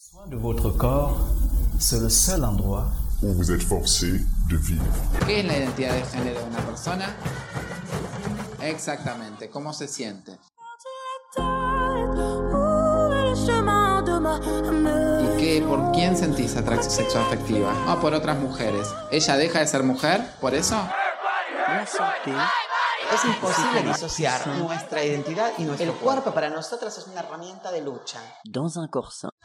Soin de votre corps, c'est le seul endroit où vous êtes forcé de vivre. ¿Qué es la identidad de género de una persona? Exactamente, ¿cómo se siente? ¿Por quién sentís atracción sexual afectiva? Ah, por otras mujeres. ¿Ella deja de ser mujer por eso? Es imposible disociar nuestra identidad y nuestro cuerpo para nosotras es una herramienta de lucha. Dans un corps sain.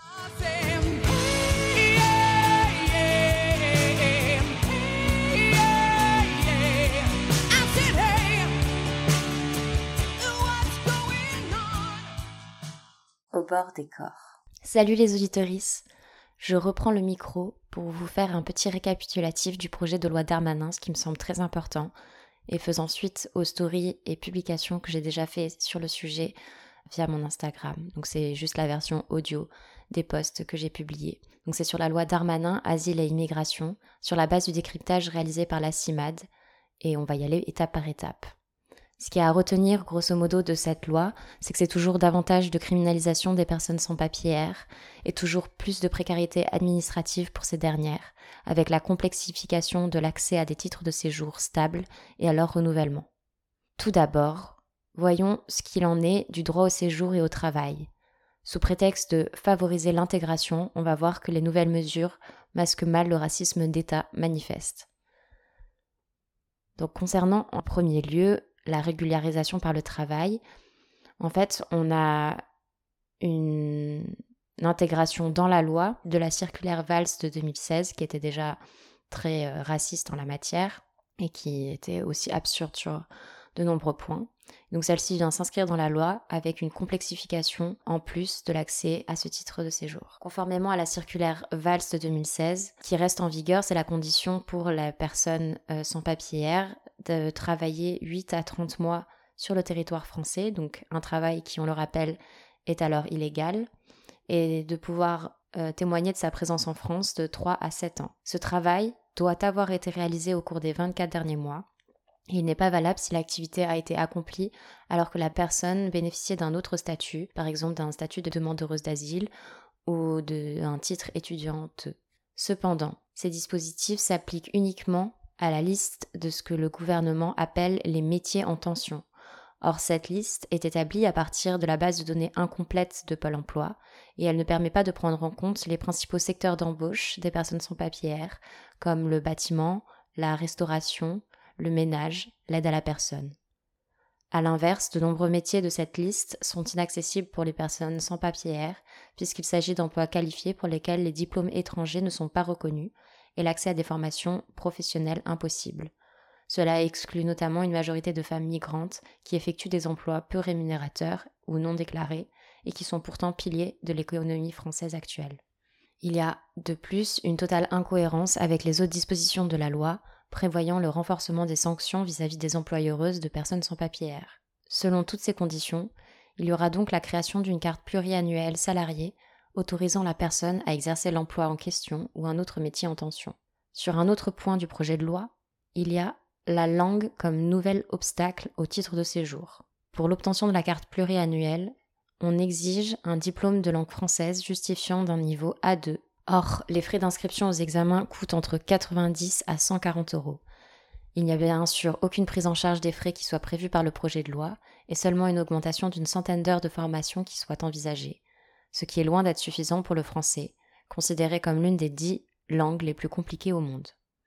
Au bord des corps. Salut les auditorices, je reprends le micro pour vous faire un petit récapitulatif du projet de loi Darmanin, ce qui me semble très important, et faisant suite aux stories et publications que j'ai déjà fait sur le sujet via mon Instagram. Donc c'est juste la version audio des posts que j'ai publiés. Donc c'est sur la loi Darmanin, Asile et Immigration, sur la base du décryptage réalisé par la CIMAD, et on va y aller étape par étape. Ce qu'il y a à retenir, grosso modo, de cette loi, c'est que c'est toujours davantage de criminalisation des personnes sans papiers et toujours plus de précarité administrative pour ces dernières, avec la complexification de l'accès à des titres de séjour stables et à leur renouvellement. Tout d'abord, voyons ce qu'il en est du droit au séjour et au travail. Sous prétexte de favoriser l'intégration, on va voir que les nouvelles mesures masquent mal le racisme d'État manifeste. Donc concernant en premier lieu la régularisation par le travail, en fait, on a une intégration dans la loi de la circulaire Valls de 2016 qui était déjà très raciste en la matière et qui était aussi absurde sur de nombreux points. Donc celle-ci vient s'inscrire dans la loi avec une complexification en plus de l'accès à ce titre de séjour. Conformément à la circulaire Valls de 2016, qui reste en vigueur, c'est la condition pour la personne sans papier de travailler 8 à 30 mois sur le territoire français, donc un travail qui, on le rappelle, est alors illégal, et de pouvoir témoigner de sa présence en France de 3 à 7 ans. Ce travail doit avoir été réalisé au cours des 24 derniers mois. Il n'est pas valable si l'activité a été accomplie alors que la personne bénéficiait d'un autre statut, par exemple d'un statut de demandeuse d'asile ou d'un titre étudiante. Cependant, ces dispositifs s'appliquent uniquement à la liste de ce que le gouvernement appelle les métiers en tension. Or, cette liste est établie à partir de la base de données incomplète de Pôle emploi et elle ne permet pas de prendre en compte les principaux secteurs d'embauche des personnes sans papiers, comme le bâtiment, la restauration, le ménage, l'aide à la personne. A l'inverse, de nombreux métiers de cette liste sont inaccessibles pour les personnes sans papiers, puisqu'il s'agit d'emplois qualifiés pour lesquels les diplômes étrangers ne sont pas reconnus et l'accès à des formations professionnelles impossible. Cela exclut notamment une majorité de femmes migrantes qui effectuent des emplois peu rémunérateurs ou non déclarés et qui sont pourtant piliers de l'économie française actuelle. Il y a de plus une totale incohérence avec les autres dispositions de la loi prévoyant le renforcement des sanctions vis-à-vis des employeuses de personnes sans papiers. Selon toutes ces conditions, il y aura donc la création d'une carte pluriannuelle salariée autorisant la personne à exercer l'emploi en question ou un autre métier en tension. Sur un autre point du projet de loi, il y a la langue comme nouvel obstacle au titre de séjour. Pour l'obtention de la carte pluriannuelle, on exige un diplôme de langue française justifiant d'un niveau A2. Or, les frais d'inscription aux examens coûtent entre 90 à 140 €. Il n'y a bien sûr aucune prise en charge des frais qui soit prévue par le projet de loi et seulement une augmentation d'une centaine d'heures de formation qui soit envisagée, ce qui est loin d'être suffisant pour le français, considéré comme l'une des 10 langues les plus compliquées au monde.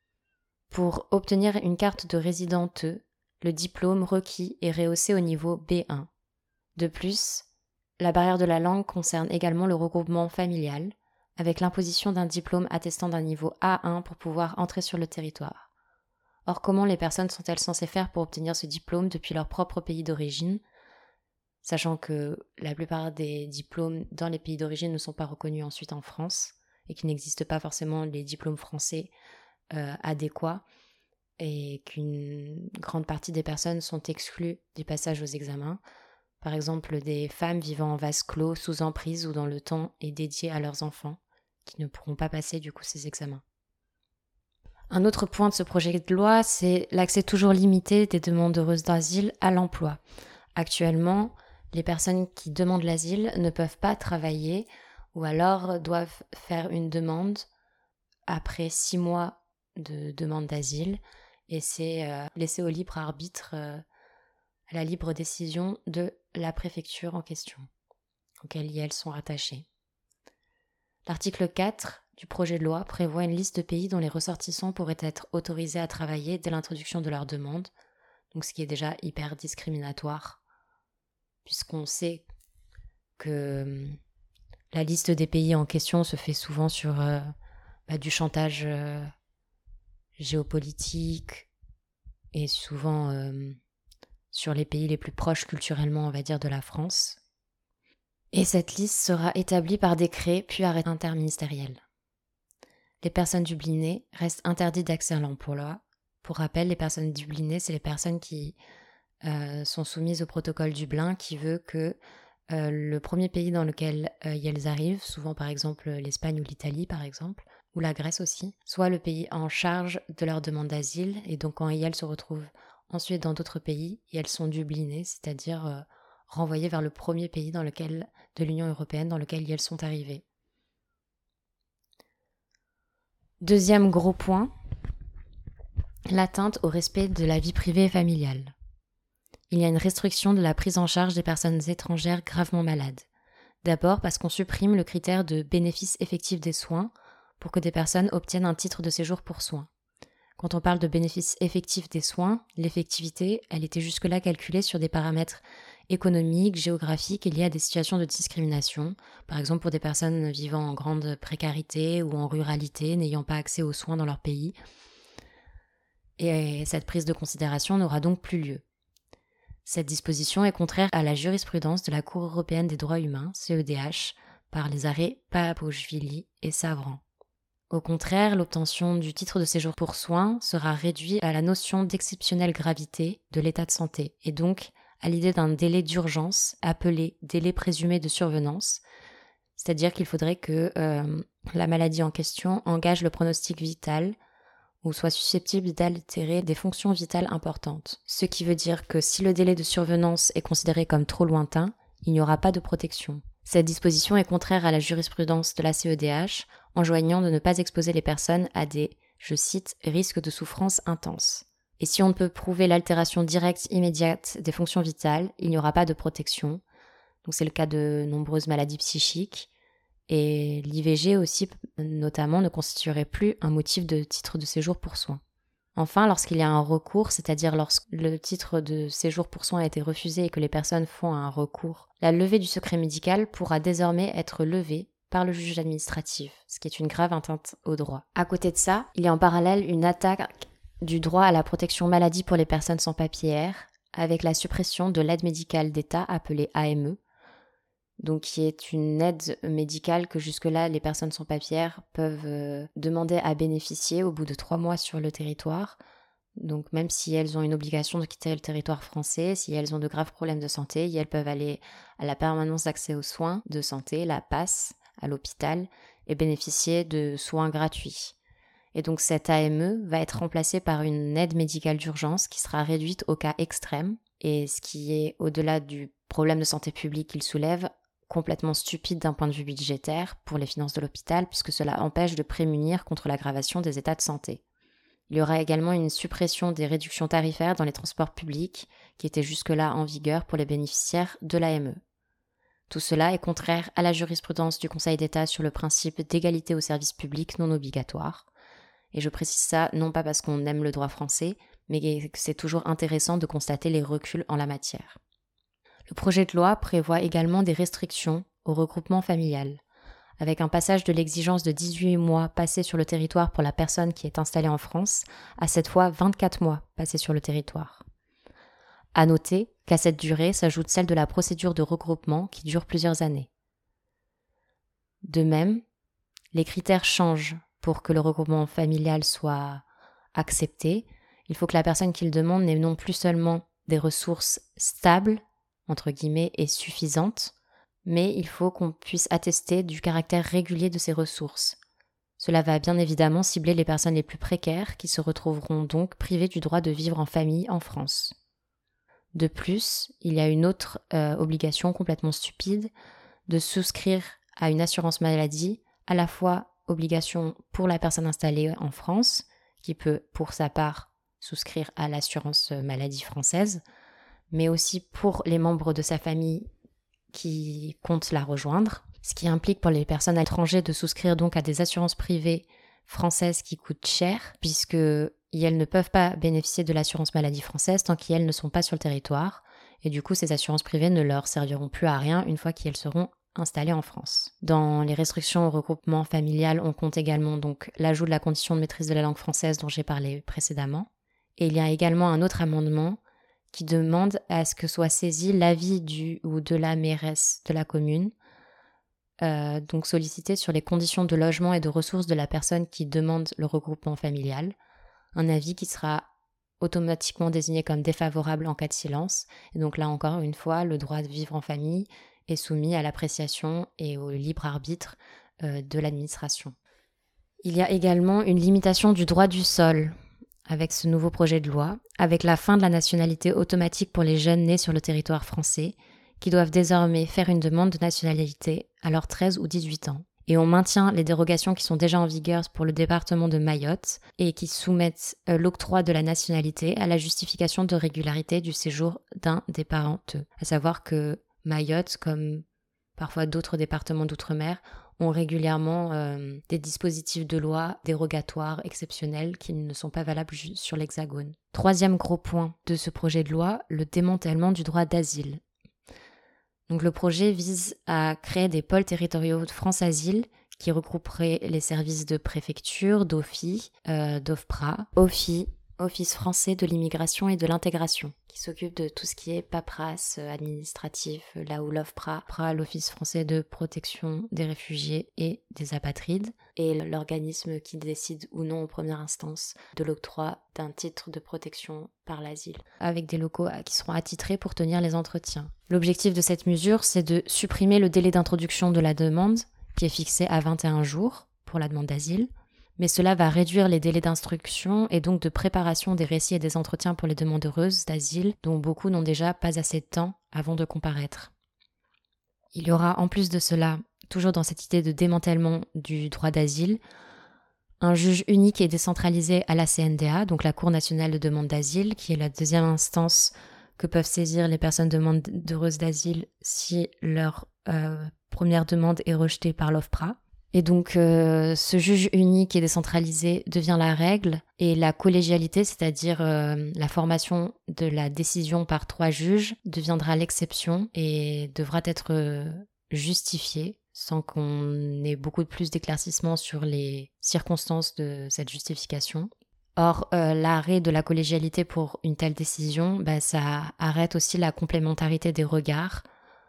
Pour obtenir une carte de résidente, le diplôme requis est rehaussé au niveau B1. De plus, la barrière de la langue concerne également le regroupement familial, avec l'imposition d'un diplôme attestant d'un niveau A1 pour pouvoir entrer sur le territoire. Or, comment les personnes sont-elles censées faire pour obtenir ce diplôme depuis leur propre pays d'origine, sachant que la plupart des diplômes dans les pays d'origine ne sont pas reconnus ensuite en France, et qu'il n'existe pas forcément les diplômes français adéquats, et qu'une grande partie des personnes sont exclues du passage aux examens. Par exemple, des femmes vivant en vase clos, sous emprise ou dont le temps est dédié à leurs enfants, qui ne pourront pas passer du coup ces examens. Un autre point de ce projet de loi, c'est l'accès toujours limité des demandeuses d'asile à l'emploi. Actuellement, les personnes qui demandent l'asile ne peuvent pas travailler ou alors doivent faire une demande après 6 mois de demande d'asile, et c'est laissé au libre arbitre, à la libre décision de la préfecture en question, auquel elles sont rattachées. L'article 4 du projet de loi prévoit une liste de pays dont les ressortissants pourraient être autorisés à travailler dès l'introduction de leur demande, donc ce qui est déjà hyper discriminatoire, puisqu'on sait que la liste des pays en question se fait souvent sur du chantage géopolitique et souvent sur les pays les plus proches culturellement, on va dire, de la France. Et cette liste sera établie par décret puis arrêté interministériel. Les personnes dublinées restent interdites d'accès à l'emploi. Pour rappel, les personnes dublinées, c'est les personnes qui sont soumises au protocole Dublin qui veut que le premier pays dans lequel elles arrivent, souvent par exemple l'Espagne ou l'Italie par exemple, ou la Grèce aussi, soit le pays en charge de leur demande d'asile, et donc quand elles se retrouvent ensuite dans d'autres pays, elles sont dublinées, c'est-à-dire renvoyées vers le premier pays de l'Union européenne dans lequel elles sont arrivées. Deuxième gros point, l'atteinte au respect de la vie privée et familiale. Il y a une restriction de la prise en charge des personnes étrangères gravement malades. D'abord parce qu'on supprime le critère de bénéfice effectif des soins pour que des personnes obtiennent un titre de séjour pour soins. Quand on parle de bénéfice effectif des soins, l'effectivité, elle était jusque-là calculée sur des paramètres économiques, géographiques et liés à des situations de discrimination, par exemple pour des personnes vivant en grande précarité ou en ruralité, n'ayant pas accès aux soins dans leur pays. Et cette prise de considération n'aura donc plus lieu. Cette disposition est contraire à la jurisprudence de la Cour européenne des droits humains, CEDH, par les arrêts Paapashvili et Savran. Au contraire, l'obtention du titre de séjour pour soins sera réduite à la notion d'exceptionnelle gravité de l'état de santé, et donc à l'idée d'un délai d'urgence appelé délai présumé de survenance, c'est-à-dire qu'il faudrait que la maladie en question engage le pronostic vital ou soit susceptible d'altérer des fonctions vitales importantes. Ce qui veut dire que si le délai de survenance est considéré comme trop lointain, il n'y aura pas de protection. Cette disposition est contraire à la jurisprudence de la CEDH, enjoignant de ne pas exposer les personnes à des, je cite, risques de souffrance intense. Et si on ne peut prouver l'altération directe immédiate des fonctions vitales, il n'y aura pas de protection. Donc c'est le cas de nombreuses maladies psychiques. Et l'IVG aussi, notamment, ne constituerait plus un motif de titre de séjour pour soins. Enfin, lorsqu'il y a un recours, c'est-à-dire lorsque le titre de séjour pour soins a été refusé et que les personnes font un recours, la levée du secret médical pourra désormais être levée par le juge administratif, ce qui est une grave atteinte au droit. À côté de ça, il y a en parallèle une attaque du droit à la protection maladie pour les personnes sans papiers, avec la suppression de l'aide médicale d'État appelée AME, donc qui est une aide médicale que jusque-là les personnes sans papiers peuvent demander à bénéficier au bout de 3 mois sur le territoire. Donc même si elles ont une obligation de quitter le territoire français, si elles ont de graves problèmes de santé, elles peuvent aller à la permanence d'accès aux soins de santé, la PASS, à l'hôpital, et bénéficier de soins gratuits. Et donc cette AME va être remplacée par une aide médicale d'urgence qui sera réduite au cas extrême, et ce qui est au-delà du problème de santé publique qu'il soulève, complètement stupide d'un point de vue budgétaire pour les finances de l'hôpital, puisque cela empêche de prémunir contre l'aggravation des états de santé. Il y aura également une suppression des réductions tarifaires dans les transports publics qui étaient jusque-là en vigueur pour les bénéficiaires de l'AME. Tout cela est contraire à la jurisprudence du Conseil d'État sur le principe d'égalité au service public non obligatoire. Et je précise ça non pas parce qu'on aime le droit français, mais que c'est toujours intéressant de constater les reculs en la matière. Le projet de loi prévoit également des restrictions au regroupement familial, avec un passage de l'exigence de 18 mois passés sur le territoire pour la personne qui est installée en France à cette fois 24 mois passés sur le territoire. À noter qu'à cette durée s'ajoute celle de la procédure de regroupement qui dure plusieurs années. De même, les critères changent pour que le regroupement familial soit accepté. Il faut que la personne qui le demande n'ait non plus seulement des ressources stables, entre guillemets, et suffisantes, mais il faut qu'on puisse attester du caractère régulier de ces ressources. Cela va bien évidemment cibler les personnes les plus précaires qui se retrouveront donc privées du droit de vivre en famille en France. De plus, il y a une autre obligation complètement stupide de souscrire à une assurance maladie, à la fois obligation pour la personne installée en France, qui peut pour sa part souscrire à l'assurance maladie française, mais aussi pour les membres de sa famille qui comptent la rejoindre, ce qui implique pour les personnes étrangères de souscrire donc à des assurances privées françaises qui coûtent cher, puisque elles ne peuvent pas bénéficier de l'assurance maladie française tant qu'elles ne sont pas sur le territoire, et du coup ces assurances privées ne leur serviront plus à rien une fois qu'elles seront installées en France. Dans les restrictions au regroupement familial, on compte également donc l'ajout de la condition de maîtrise de la langue française dont j'ai parlé précédemment, et il y a également un autre amendement qui demande à ce que soit saisi l'avis du ou de la mairesse de la commune, donc sollicité sur les conditions de logement et de ressources de la personne qui demande le regroupement familial, un avis qui sera automatiquement désigné comme défavorable en cas de silence, et donc là encore une fois, le droit de vivre en famille est soumis à l'appréciation et au libre arbitre de l'administration. Il y a également une limitation du droit du sol, avec ce nouveau projet de loi, avec la fin de la nationalité automatique pour les jeunes nés sur le territoire français, qui doivent désormais faire une demande de nationalité à leurs 13 ou 18 ans. Et on maintient les dérogations qui sont déjà en vigueur pour le département de Mayotte et qui soumettent l'octroi de la nationalité à la justification de régularité du séjour d'un des parents d'eux. À savoir que Mayotte, comme parfois d'autres départements d'outre-mer, ont régulièrement des dispositifs de loi dérogatoires exceptionnels qui ne sont pas valables sur l'Hexagone. Troisième gros point de ce projet de loi, le démantèlement du droit d'asile. Donc le projet vise à créer des pôles territoriaux de France Asile qui regrouperaient les services de préfecture, d'OFII, d'OFPRA, OFII, Office français de l'immigration et de l'intégration, qui s'occupe de tout ce qui est paperasse administratif, là où l'OFPRA, l'Office français de protection des réfugiés et des apatrides, et l'organisme qui décide ou non en première instance de l'octroi d'un titre de protection par l'asile, avec des locaux qui seront attitrés pour tenir les entretiens. L'objectif de cette mesure, c'est de supprimer le délai d'introduction de la demande, qui est fixé à 21 jours pour la demande d'asile, mais cela va réduire les délais d'instruction et donc de préparation des récits et des entretiens pour les demandeuses d'asile, dont beaucoup n'ont déjà pas assez de temps avant de comparaître. Il y aura en plus de cela, toujours dans cette idée de démantèlement du droit d'asile, un juge unique et décentralisé à la CNDA, donc la Cour nationale de demande d'asile, qui est la deuxième instance que peuvent saisir les personnes demandeuses d'asile si leur première demande est rejetée par l'OFPRA. Et donc, ce juge unique et décentralisé devient la règle, et la collégialité, c'est-à-dire la formation de la décision par 3 juges, deviendra l'exception et devra être justifiée, sans qu'on ait beaucoup de plus d'éclaircissements sur les circonstances de cette justification. Or, l'arrêt de la collégialité pour une telle décision, ça arrête aussi la complémentarité des regards,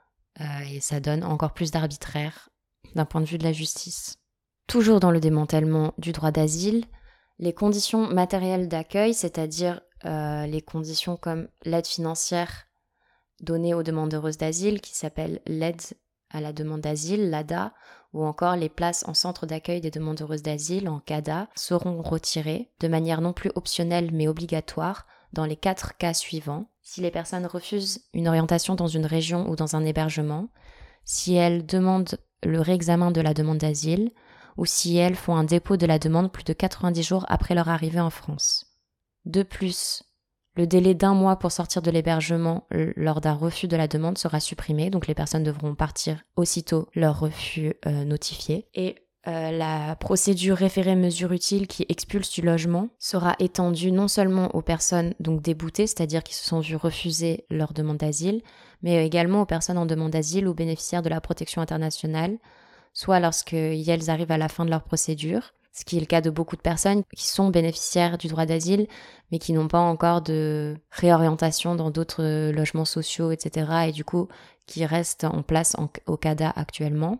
et ça donne encore plus d'arbitraire d'un point de vue de la justice. Toujours dans le démantèlement du droit d'asile, les conditions matérielles d'accueil, c'est-à-dire les conditions comme l'aide financière donnée aux demandeuses d'asile, qui s'appelle l'aide à la demande d'asile, l'ADA, ou encore les places en centre d'accueil des demandeuses d'asile, en CADA, seront retirées de manière non plus optionnelle mais obligatoire dans les 4 cas suivants. Si les personnes refusent une orientation dans une région ou dans un hébergement, si elles demandent le réexamen de la demande d'asile, ou si elles font un dépôt de la demande plus de 90 jours après leur arrivée en France. De plus, le délai d'1 mois pour sortir de l'hébergement lors d'un refus de la demande sera supprimé, donc les personnes devront partir aussitôt leur refus notifié. Et la procédure référée mesure utile qui expulse du logement sera étendue non seulement aux personnes donc déboutées, c'est-à-dire qui se sont vues refuser leur demande d'asile, mais également aux personnes en demande d'asile ou bénéficiaires de la protection internationale, soit lorsqu'elles arrivent à la fin de leur procédure, ce qui est le cas de beaucoup de personnes qui sont bénéficiaires du droit d'asile, mais qui n'ont pas encore de réorientation dans d'autres logements sociaux, etc., et du coup qui restent en place au CADA actuellement,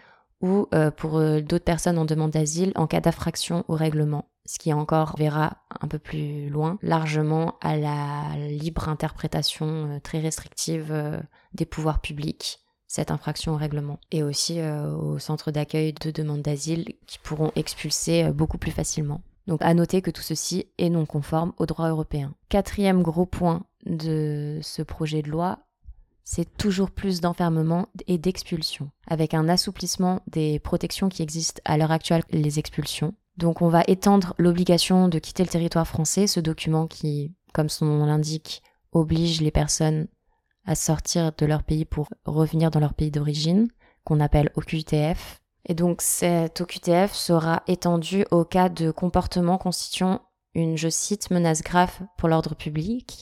ou pour d'autres personnes en demande d'asile en cas d'infraction au règlement, ce qui encore verra un peu plus loin, largement à la libre interprétation très restrictive des pouvoirs publics, cette infraction au règlement, et aussi au centre d'accueil de demande d'asile qui pourront expulser beaucoup plus facilement. Donc à noter que tout ceci est non conforme au droit européen. 4e gros point de ce projet de loi, c'est toujours plus d'enfermement et d'expulsion, avec un assouplissement des protections qui existent à l'heure actuelle, les expulsions. Donc on va étendre l'obligation de quitter le territoire français, ce document qui, comme son nom l'indique, oblige les personnes à sortir de leur pays pour revenir dans leur pays d'origine, qu'on appelle OQTF. Et donc cet OQTF sera étendu au cas de comportements constituant une, je cite, menace grave pour l'ordre public,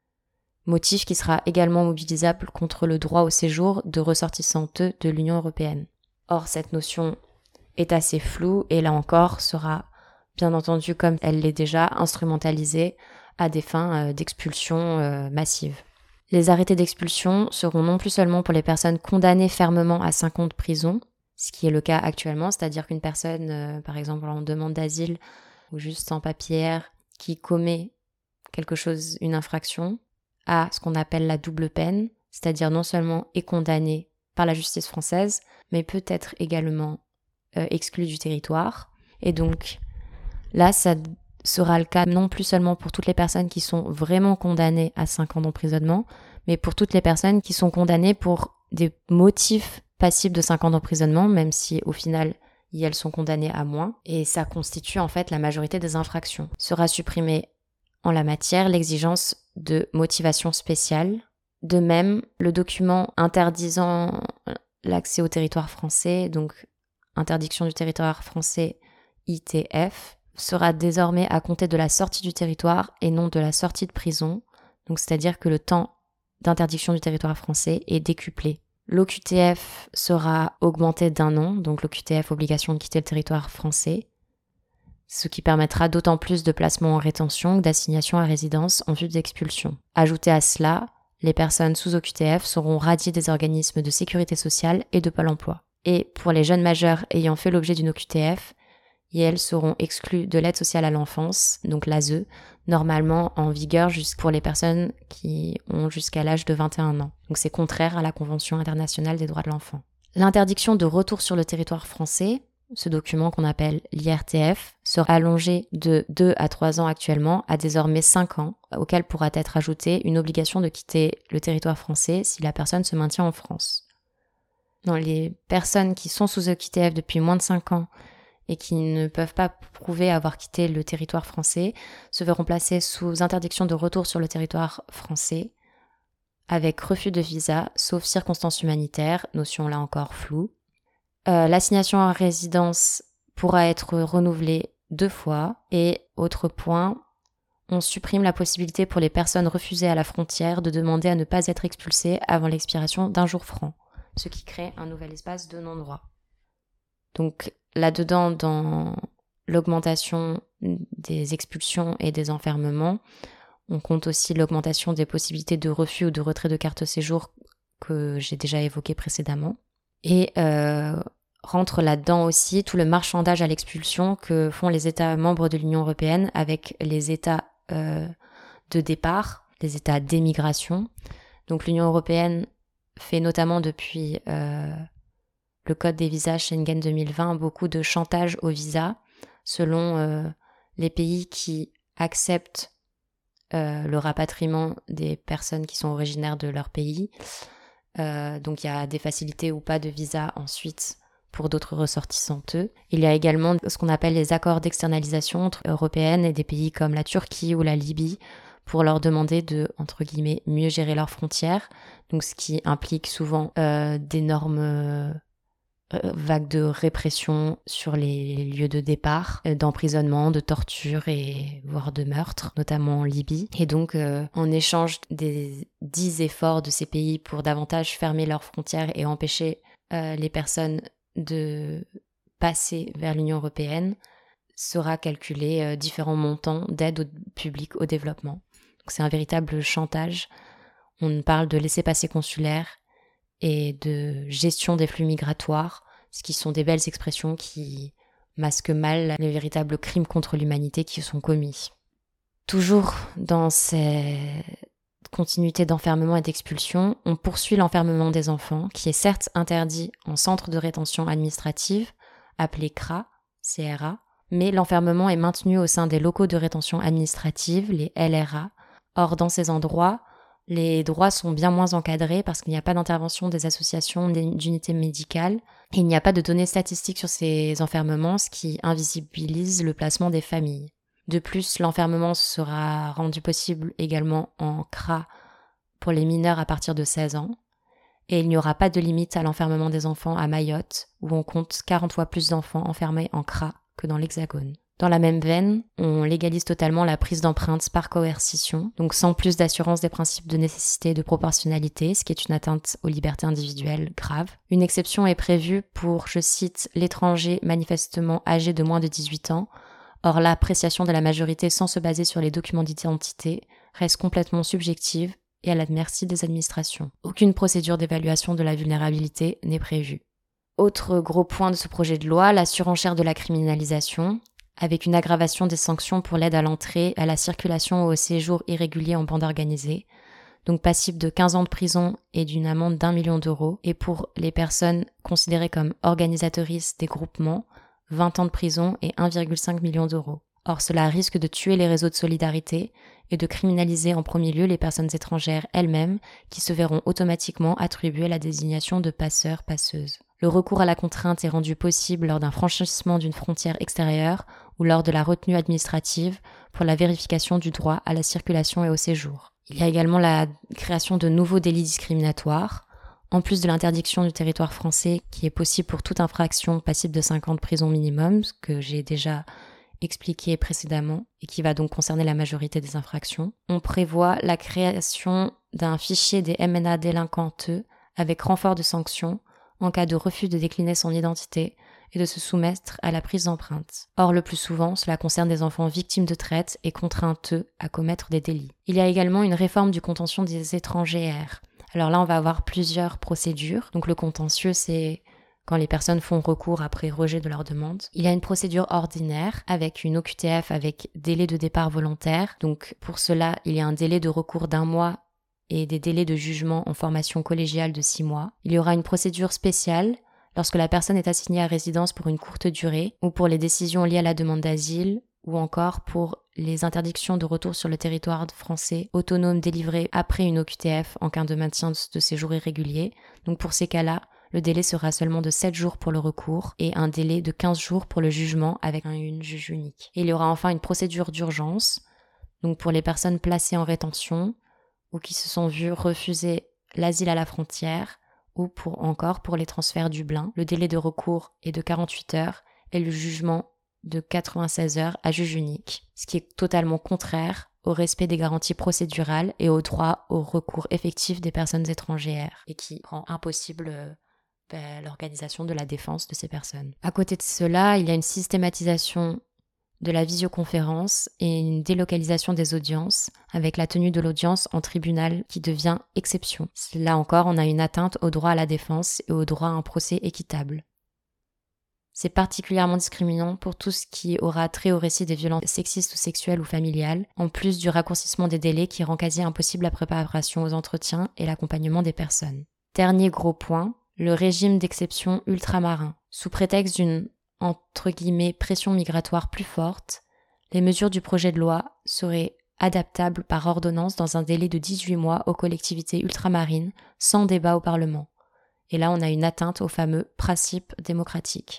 motif qui sera également mobilisable contre le droit au séjour de ressortissants de l'Union européenne. Or, cette notion est assez floue et là encore sera, bien entendu, comme elle l'est déjà, instrumentalisée à des fins d'expulsion massive. Les arrêtés d'expulsion seront non plus seulement pour les personnes condamnées fermement à 5 ans de prison, ce qui est le cas actuellement, c'est-à-dire qu'une personne, par exemple en demande d'asile ou juste sans papiers, qui commet quelque chose, une infraction, à ce qu'on appelle la double peine, c'est-à-dire non seulement est condamné par la justice française, mais peut être également exclu du territoire. Et donc là, ça sera le cas non plus seulement pour toutes les personnes qui sont vraiment condamnées à 5 ans d'emprisonnement, mais pour toutes les personnes qui sont condamnées pour des motifs passibles de 5 ans d'emprisonnement, même si au final, elles sont condamnées à moins. Et ça constitue en fait la majorité des infractions. Sera supprimée en la matière l'exigence de motivation spéciale. De même, le document interdisant l'accès au territoire français, donc interdiction du territoire français ITF, sera désormais à compter de la sortie du territoire et non de la sortie de prison, donc c'est-à-dire que le temps d'interdiction du territoire français est décuplé. L'OQTF sera augmenté d'1 an, donc l'OQTF, obligation de quitter le territoire français, ce qui permettra d'autant plus de placements en rétention que d'assignations à résidence en vue d'expulsion. Ajouté à cela, les personnes sous OQTF seront radiées des organismes de sécurité sociale et de Pôle emploi. Et pour les jeunes majeurs ayant fait l'objet d'une OQTF, elles seront exclues de l'aide sociale à l'enfance, donc l'ASE, normalement en vigueur pour les personnes qui ont jusqu'à l'âge de 21 ans. Donc c'est contraire à la Convention internationale des droits de l'enfant. L'interdiction de retour sur le territoire français, ce document qu'on appelle l'IRTF, sera allongé de 2 à 3 ans actuellement à désormais 5 ans, auquel pourra être ajoutée une obligation de quitter le territoire français si la personne se maintient en France. Dans les personnes qui sont sous OQTF depuis moins de 5 ans et qui ne peuvent pas prouver avoir quitté le territoire français, se verront placées sous interdiction de retour sur le territoire français, avec refus de visa, sauf circonstances humanitaires, notion là encore floue. L'assignation à résidence pourra être renouvelée 2 fois. Et autre point, on supprime la possibilité pour les personnes refusées à la frontière de demander à ne pas être expulsées avant l'expiration d'1 jour franc, ce qui crée un nouvel espace de non-droit. Donc là-dedans, dans l'augmentation des expulsions et des enfermements, on compte aussi l'augmentation des possibilités de refus ou de retrait de carte séjour que j'ai déjà évoqué précédemment. Et rentre là-dedans aussi tout le marchandage à l'expulsion que font les États membres de l'Union européenne avec les États de départ, les États d'émigration. Donc l'Union européenne fait notamment depuis le code des visas Schengen 2020 beaucoup de chantage au visa selon les pays qui acceptent le rapatriement des personnes qui sont originaires de leur pays. Donc il y a des facilités ou pas de visa ensuite pour d'autres ressortissants. Il y a également ce qu'on appelle les accords d'externalisation entre européennes et des pays comme la Turquie ou la Libye pour leur demander de, entre guillemets, mieux gérer leurs frontières. Donc ce qui implique souvent d'énormes vagues de répression sur les lieux de départ, d'emprisonnement, de torture et voire de meurtre, notamment en Libye. Et donc, en échange des 10 efforts de ces pays pour davantage fermer leurs frontières et empêcher les personnes de passer vers l'Union européenne, sera calculé différents montants d'aide publique au développement. Donc, c'est un véritable chantage. On parle de laissez-passer consulaire et de gestion des flux migratoires, ce qui sont des belles expressions qui masquent mal les véritables crimes contre l'humanité qui sont commis. Toujours dans ces continuités d'enfermement et d'expulsion, on poursuit l'enfermement des enfants, qui est certes interdit en centre de rétention administrative, appelé CRA, mais l'enfermement est maintenu au sein des locaux de rétention administrative, les LRA. Or, dans ces endroits, Les droits sont bien moins encadrés parce qu'il n'y a pas d'intervention des associations d'unités médicales. Et il n'y a pas de données statistiques sur ces enfermements, ce qui invisibilise le placement des familles. De plus, l'enfermement sera rendu possible également en CRA pour les mineurs à partir de 16 ans. Et il n'y aura pas de limite à l'enfermement des enfants à Mayotte, où on compte 40 fois plus d'enfants enfermés en CRA que dans l'Hexagone. Dans la même veine, on légalise totalement la prise d'empreintes par coercition, donc sans plus d'assurance des principes de nécessité et de proportionnalité, ce qui est une atteinte aux libertés individuelles grave. Une exception est prévue pour, je cite, l'étranger manifestement âgé de moins de 18 ans. Or, l'appréciation de la majorité sans se baser sur les documents d'identité reste complètement subjective et à la merci des administrations. Aucune procédure d'évaluation de la vulnérabilité n'est prévue. Autre gros point de ce projet de loi, la surenchère de la criminalisation, avec une aggravation des sanctions pour l'aide à l'entrée, à la circulation ou au séjour irrégulier en bande organisée, donc passible de 15 ans de prison et d'une amende d'1 million d'euros, et pour les personnes considérées comme organisatrices des groupements, 20 ans de prison et 1,5 million d'euros. Or, cela risque de tuer les réseaux de solidarité et de criminaliser en premier lieu les personnes étrangères elles-mêmes qui se verront automatiquement attribuer la désignation de passeurs-passeuses. Le recours à la contrainte est rendu possible lors d'un franchissement d'une frontière extérieure ou lors de la retenue administrative pour la vérification du droit à la circulation et au séjour. Il y a également la création de nouveaux délits discriminatoires, en plus de l'interdiction du territoire français qui est possible pour toute infraction passible de 5 ans de prison minimum, ce que j'ai déjà expliqué précédemment et qui va donc concerner la majorité des infractions. On prévoit la création d'un fichier des MNA délinquanteux avec renfort de sanctions en cas de refus de décliner son identité et de se soumettre à la prise d'empreintes. Or, le plus souvent, cela concerne des enfants victimes de traite et contraints à commettre des délits. Il y a également une réforme du contentieux des étrangères. Alors là, on va avoir plusieurs procédures. Donc le contentieux, c'est quand les personnes font recours après rejet de leur demande. Il y a une procédure ordinaire avec une OQTF avec délai de départ volontaire. Donc pour cela, il y a un délai de recours d'1 mois et des délais de jugement en formation collégiale de 6 mois. Il y aura une procédure spéciale lorsque la personne est assignée à résidence pour une courte durée ou pour les décisions liées à la demande d'asile ou encore pour les interdictions de retour sur le territoire français autonome délivrées après une OQTF en cas de maintien de séjour irrégulier. Donc pour ces cas-là, le délai sera seulement de 7 jours pour le recours et un délai de 15 jours pour le jugement avec une juge unique. Et il y aura enfin une procédure d'urgence, donc pour les personnes placées en rétention ou qui se sont vues refuser l'asile à la frontière ou pour les transferts Dublin. Le délai de recours est de 48 heures et le jugement de 96 heures à juge unique, ce qui est totalement contraire au respect des garanties procédurales et au droit au recours effectif des personnes étrangères et qui rend impossible l'organisation de la défense de ces personnes. À côté de cela, il y a une systématisation de la visioconférence et une délocalisation des audiences avec la tenue de l'audience en tribunal qui devient exception. Là encore, on a une atteinte au droit à la défense et au droit à un procès équitable. C'est particulièrement discriminant pour tout ce qui aura trait au récit des violences sexistes ou sexuelles ou familiales, en plus du raccourcissement des délais qui rend quasi impossible la préparation aux entretiens et l'accompagnement des personnes. Dernier gros point, le régime d'exception ultramarin. Sous prétexte d'une, entre guillemets, pression migratoire plus forte, les mesures du projet de loi seraient adaptables par ordonnance dans un délai de 18 mois aux collectivités ultramarines, sans débat au Parlement. Et là, on a une atteinte au fameux principe démocratique.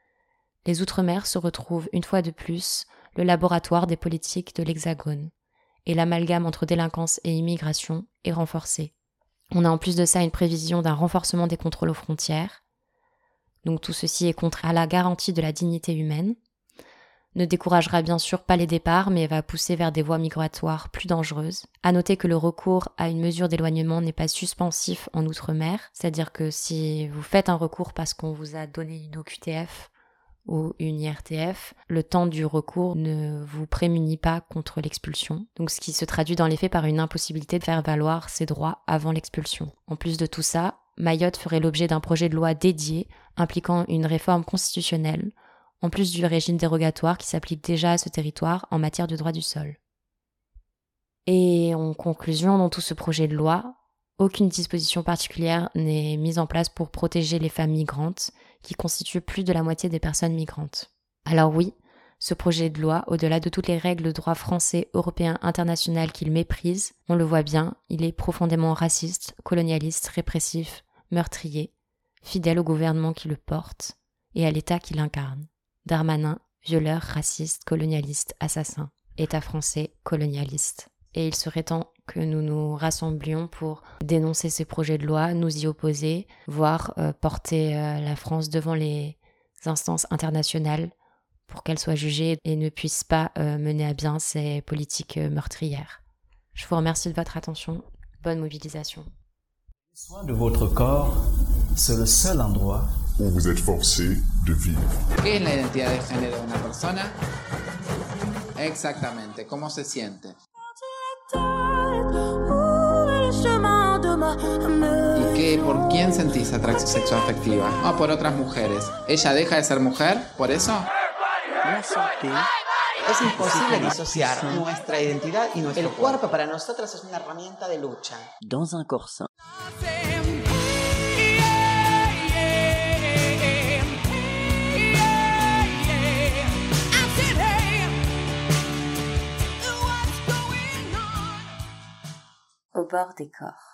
Les Outre-mer se retrouvent une fois de plus le laboratoire des politiques de l'Hexagone, et l'amalgame entre délinquance et immigration est renforcé. On a en plus de ça une prévision d'un renforcement des contrôles aux frontières. Donc tout ceci est contraire à la garantie de la dignité humaine. Ne découragera bien sûr pas les départs, mais va pousser vers des voies migratoires plus dangereuses. À noter que le recours à une mesure d'éloignement n'est pas suspensif en Outre-mer, c'est-à-dire que si vous faites un recours parce qu'on vous a donné une OQTF ou une IRTF, le temps du recours ne vous prémunit pas contre l'expulsion. Donc ce qui se traduit dans les faits par une impossibilité de faire valoir ses droits avant l'expulsion. En plus de tout ça, Mayotte ferait l'objet d'un projet de loi dédié impliquant une réforme constitutionnelle, en plus du régime dérogatoire qui s'applique déjà à ce territoire en matière de droit du sol. Et en conclusion, dans tout ce projet de loi, aucune disposition particulière n'est mise en place pour protéger les femmes migrantes, qui constituent plus de la moitié des personnes migrantes. Alors oui, Ce projet de loi, au-delà de toutes les règles de droit français, européen, international qu'il méprise, on le voit bien, il est profondément raciste, colonialiste, répressif, meurtrier, fidèle au gouvernement qui le porte et à l'État qui l'incarne. Darmanin, violeur, raciste, colonialiste, assassin. État français, colonialiste. Et il serait temps que nous nous rassemblions pour dénoncer ces projets de loi, nous y opposer, voire porter la France devant les instances internationales pour qu'elle soit jugée et ne puisse pas mener à bien ces politiques meurtrières. Je vous remercie de votre attention. Bonne mobilisation. Le soin de votre corps, c'est le seul endroit où vous êtes forcé de vivre. ¿Qué es la identidad de género de una persona? Exactamente, ¿cómo se siente? ¿Y por quién sentís atracción sexual afectiva? O por otras mujeres. ¿Ella deja de ser mujer por eso? Es imposible disociar nuestra identidad y nuestro cuerpo para nosotras es una herramienta de lucha. Dans un corps sain. Au bord des corps.